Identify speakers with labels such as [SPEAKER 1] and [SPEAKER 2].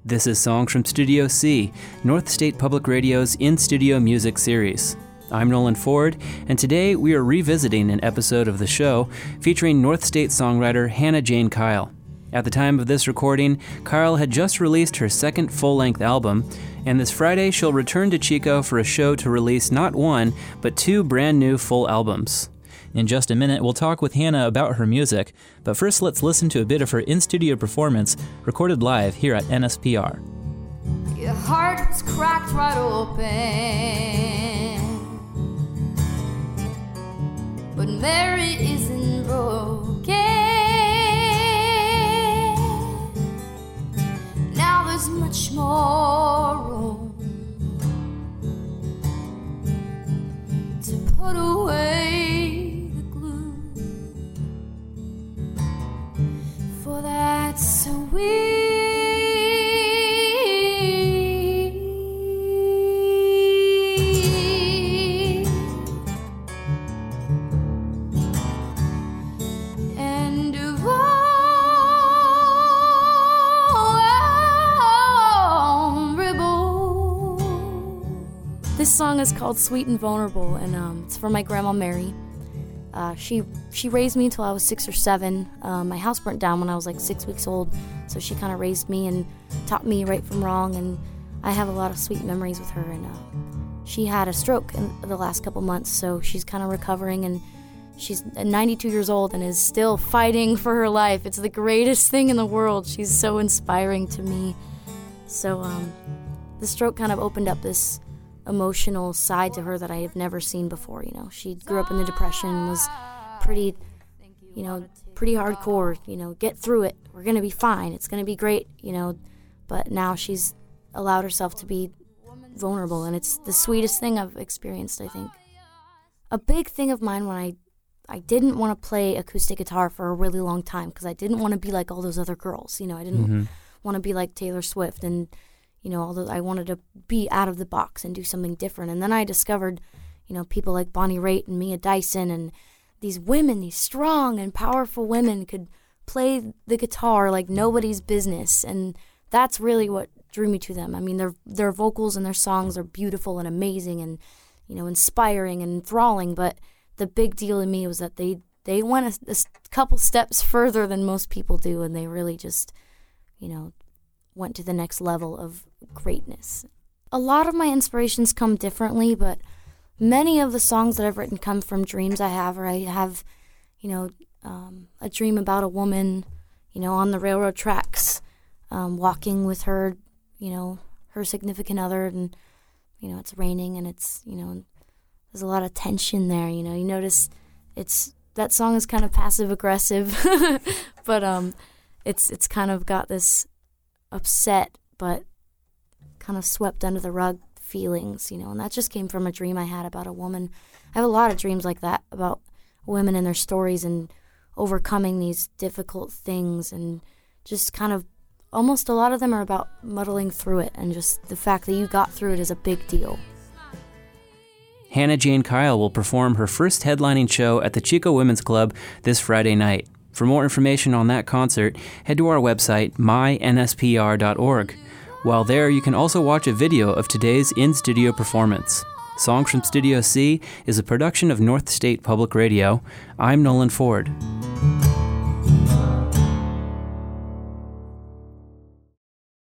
[SPEAKER 1] This is Songs from Studio C, North State Public Radio's in-studio music series. I'm Nolan Ford, and today we are revisiting an episode of the show featuring North State songwriter Hannah Jane Kyle. At the time of this recording, Kyle had just released her second full-length album, and this Friday she'll return to Chico for a show to release not one, but two brand new full albums. In just a minute, we'll talk with Hannah about her music, but first let's listen to a bit of her in-studio performance recorded live here at NSPR.
[SPEAKER 2] Your heart was cracked right open, but Mary isn't broken. Now there's much more room to put away the glue, for that's so weird. This song is called Sweet and Vulnerable, and it's for my grandma Mary. She raised me until I was 6 or 7. My house burnt down when I was like 6 weeks old, so she kind of raised me and taught me right from wrong, and I have a lot of sweet memories with her. And she had a stroke in the last couple months, so she's kind of recovering, and she's 92 years old and is still fighting for her life. It's the greatest thing in the world. She's so inspiring to me. So the stroke kind of opened up this emotional side to her that I have never seen before. You know, she grew up in the Depression, was pretty hardcore, get through it, we're gonna be fine, it's gonna be great, but now she's allowed herself to be vulnerable, and it's the sweetest thing I've experienced, I think. A big thing of mine when I didn't want to play acoustic guitar for a really long time, because I didn't want to be like all those other girls, I didn't want to be like Taylor Swift, and although I wanted to be out of the box and do something different. And then I discovered, people like Bonnie Raitt and Mia Dyson, and these women, these strong and powerful women could play the guitar like nobody's business. And that's really what drew me to them. I mean, their vocals and their songs are beautiful and amazing and, inspiring and enthralling. But the big deal in me was that they went a couple steps further than most people do, and they really just, went to the next level of greatness. A lot of my inspirations come differently, but many of the songs that I've written come from dreams I have, or I have, a dream about a woman, on the railroad tracks, walking with her, her significant other, and, it's raining, and it's, there's a lot of tension there, you notice that song is kind of passive-aggressive, but it's kind of got this upset but kind of swept under the rug feelings, and that just came from a dream I had about a woman. I have a lot of dreams like that about women and their stories and overcoming these difficult things, and just kind of almost a lot of them are about muddling through it, and just the fact that you got through it is a big deal.
[SPEAKER 1] Hannah Jane Kyle will perform her first headlining show at the Chico Women's Club this Friday night. For more information on that concert, head to our website, mynspr.org. While there, you can also watch a video of today's in-studio performance. Songs from Studio C is a production of North State Public Radio. I'm Nolan Ford.